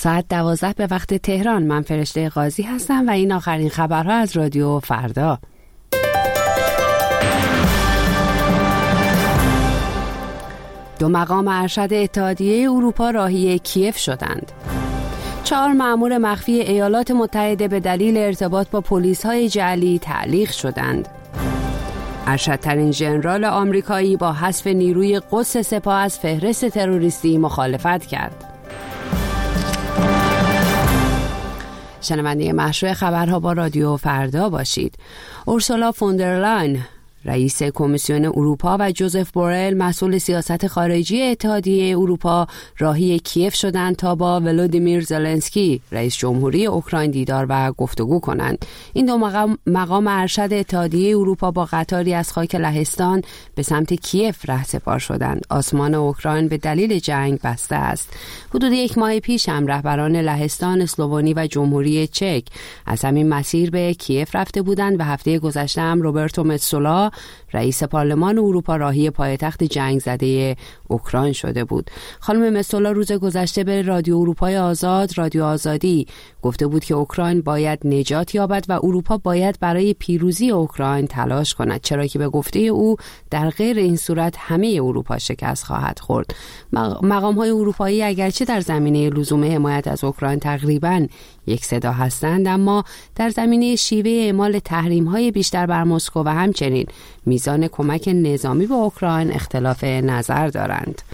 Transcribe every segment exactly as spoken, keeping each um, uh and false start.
ساعت دوازده به وقت تهران. من فرشته قاضی هستم و این آخرین خبرها از رادیو فردا. دو مقام ارشد اتحادیه اروپا راهی کیف شدند. چهار مأمور مخفی ایالات متحده به دلیل ارتباط با پلیس‌های جعلی تعلیق شدند. ارشدترین ژنرال آمریکایی با حذف نیروی قدس سپاه از فهرست تروریستی مخالفت کرد. شنونده مشروع خبرها با رادیو فردا باشید. اورسولا فوندرلاین رئیس کمیسیون اروپا و جوزف بورل مسئول سیاست خارجی اتحادیه اروپا راهی کیف شدند تا با ولودیمیر زلنسکی رئیس جمهوری اوکراین دیدار و گفتگو کنند. این دو مقام, مقام ارشد اتحادیه اروپا با قطاری از خاک لهستان به سمت کیف رهسپار شدند. آسمان اوکراین به دلیل جنگ بسته است. حدود یک ماه پیش هم رهبران لهستان، اسلوونی و جمهوری چک از همین مسیر به کیف رفته بودند و هفته گذشته هم روبرتو متسولا رئیس پارلمان اروپا راهی پایتخت جنگ زده اوکراین شده بود. خانم متسولا روز گذشته به رادیو اروپای آزاد، رادیو آزادی، گفته بود که اوکراین باید نجات یابد و اروپا باید برای پیروزی اوکراین تلاش کند، چرا که به گفته او در غیر این صورت همه اروپا شکست خواهد خورد. مقام‌های اروپایی اگرچه در زمینه لزوم حمایت از اوکراین تقریباً یک صدا هستند، اما در زمینه شیوه اعمال تحریم‌های بیشتر بر مسکو و همچنین میزان کمک نظامی به اوکراین اختلاف نظر دارند.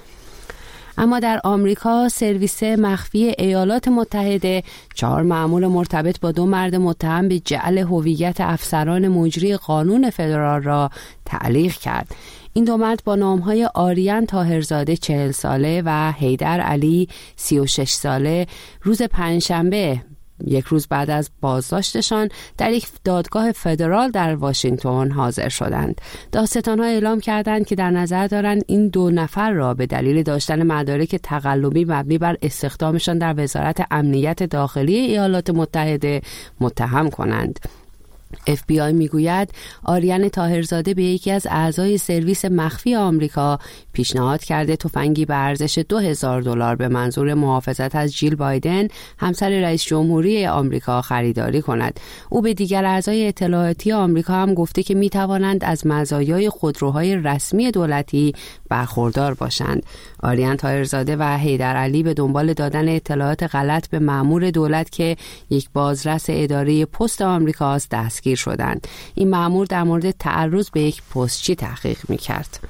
اما در آمریکا سرویس مخفی ایالات متحده چهار مأمور مرتبط با دو مرد متهم به جعل هویت افسران مجری قانون فدرال را تعلیق کرد. این دو مرد با نام‌های آریان طاهرزاده چهل ساله و حیدر علی سی و شش ساله روز پنجشنبه، یک روز بعد از بازداشتشان، در یک دادگاه فدرال در واشنگتن حاضر شدند. دادستان‌ها اعلام کردند که در نظر دارند این دو نفر را به دلیل داشتن مدارک تقلبی مبنی بر استخدامشان در وزارت امنیت داخلی ایالات متحده متهم کنند. اف بی آی میگوید آریان طاهرزاده به یکی از اعضای سرویس مخفی آمریکا پیشنهاد کرده تفنگی به ارزش دو هزار دلار به منظور محافظت از جیل بایدن، همسر رئیس جمهوری آمریکا، خریداری کند. او به دیگر اعضای اطلاعاتی آمریکا هم گفته که می توانند از مزایای خودروهای رسمی دولتی برخوردار باشند. آریان طاهرزاده و حیدر علی به دنبال دادن اطلاعات غلط به مأمور دولت که یک بازرس اداره پست آمریکاست دستگیر شدند. این مأمور در مورد تعرض به یک پستچی تحقیق می‌کرد.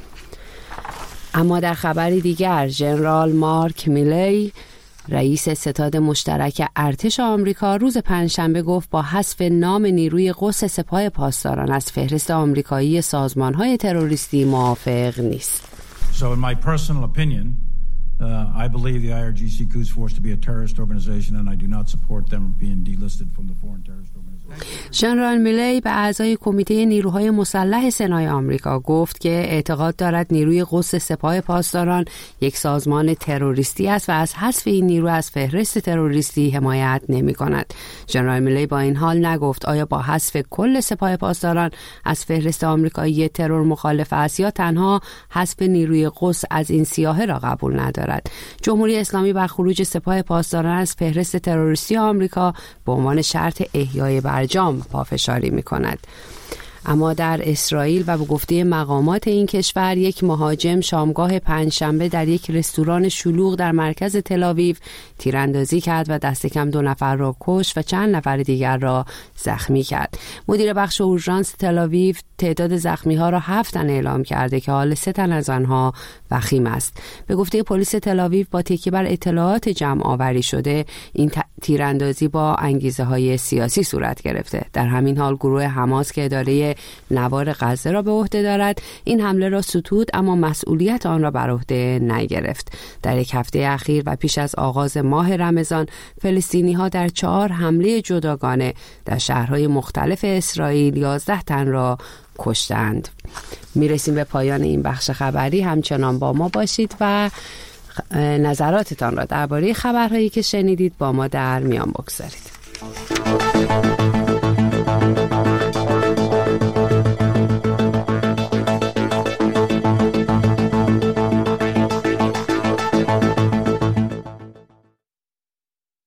اما در خبری دیگر، ژنرال مارک میلی رئیس ستاد مشترک ارتش آمریکا روز پنجشنبه گفت با حذف نام نیروی قدس سپاه پاسداران از فهرست آمریکایی سازمان‌های تروریستی موافق نیست. So in my personal opinion, uh, I believe the I R G C Quds Force to be a terrorist organization and I do not support them being delisted from the foreign terrorist organization. ژنرال میلی به اعضای کمیته نیروهای مسلح سنای آمریکا گفت که اعتقاد دارد نیروی قدس سپاه پاسداران یک سازمان تروریستی است و از حذف این نیرو از فهرست تروریستی حمایت نمی کند. ژنرال میلی با این حال نگفت آیا با حذف کل سپاه پاسداران از فهرست آمریکایی ترور مخالف است یا تنها حذف نیروی قدس از این سیاحه را قبول ندارد. جمهوری اسلامی بر خروج سپاه پاسداران از فهرست تروریستی آمریکا به عنوان شرط احیای برجام پافشاری می کند. اما در اسرائیل و به گفته مقامات این کشور، یک مهاجم شامگاه پنجشنبه در یک رستوران شلوغ در مرکز تل‌آویو تیراندازی کرد و دست کم دو نفر را کشت و چند نفر دیگر را زخمی کرد. مدیر بخش اورژانس تل‌آویو تعداد زخمی‌ها را هفت تن اعلام کرده که حال سه تن از آنها وخیم است. به گفته پلیس تل‌آویو با تکیه بر اطلاعات جمع آوری شده این تیراندازی با انگیزه‌های سیاسی صورت گرفته. در همین حال گروه حماس که اداره نوار غزه را به عهده دارد این حمله را ستود اما مسئولیت آن را بر عهده نگرفت. در یک هفته اخیر و پیش از آغاز ماه رمضان فلسطینی‌ها در چهار حمله جداگانه در شهرهای مختلف اسرائیل یازده تن را کشتند. میرسیم به پایان این بخش خبری. همچنان با ما باشید و نظراتتان را درباره خبرهایی که شنیدید با ما در میان بگذارید.